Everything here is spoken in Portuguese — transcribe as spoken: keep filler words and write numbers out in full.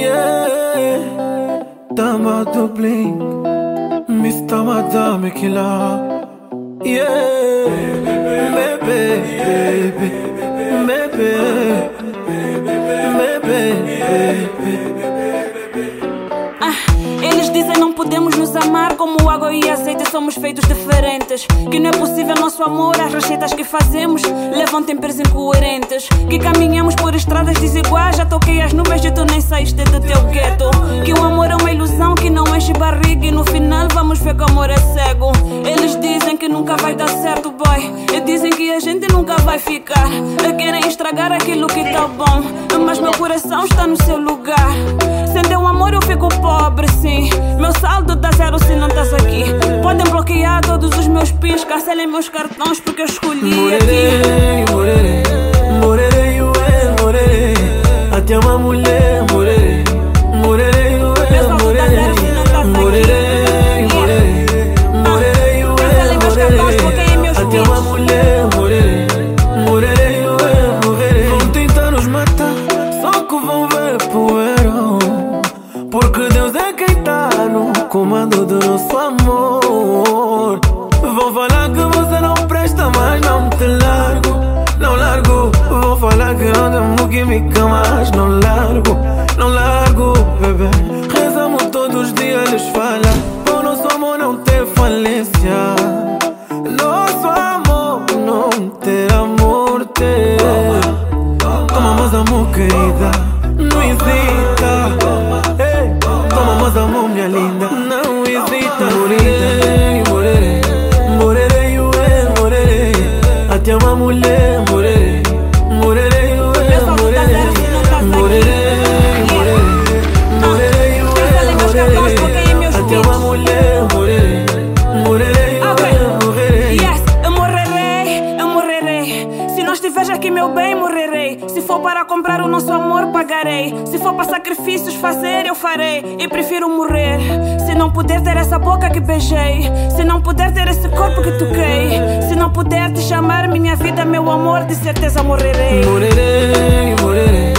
Yeah, dama do blink, mister Madame Killer. Yeah, baby, baby, baby, baby. Eles dizem não podemos nos amar como água e azeite, somos feitos diferentes. Que não é possível nosso amor, as receitas que fazemos levam temperos incoerentes. Que caminhamos por estradas desiguais, já toquei as nuvens e tu nem saíste do teu gueto. Que o amor é uma ilusão que não enche barriga e no final vamos ver que o amor é cego. Eles dizem que nunca vai dar certo, boy, e dizem que a gente nunca vai ficar. Querem estragar aquilo que tá bom, mas meu coração está no seu lugar. Sem teu amor eu fico pobre, sim. Meu saldo dá zero se não estás aqui. Podem bloquear todos os meus pins, cancelem meus cartões porque eu escolhi morerei, aqui. Morerei, morerei, morerei, morerei. Até uma mulher, morerei, morerei, morerei, morerei. Morerei, morerei, morerei, cancelem meus cartões, bloqueiem meus pins. até uma mulher, morerei, morerei, morerei. Vão tentar nos matar, só que vão ver poeira. Porque Deus é quem tá no comando do nosso amor. Vão falar que você não presta, mas não te largo, não largo. Vão falar que não tenho química, mas não largo, não largo, bebê. Rezamos todos os dias, eles falam o nosso amor não tem falência. Nosso amor não terá morte. Toma mais amor, querida, não hesita. Toma mais amor, minha linda, não hesita. Morerei, morerei, morerei, morerei. Até uma mulher, morerei, morerei, morerei. Morerei, morerei, morerei, morerei. Até uma mulher, morerei, morerei, morerei. Yes, eu morrerei, eu morrerei. Se não estiveres aqui, meu bem, morrerei. Se for para comprar o nosso amor, pagarei. Se for para sacrifícios fazer, eu farei. E prefiro morrer. Se não puder ter essa boca que beijei, se não puder ter esse corpo que toquei, se não puder te chamar minha vida, meu amor, de certeza morrerei. Morerei, morerei.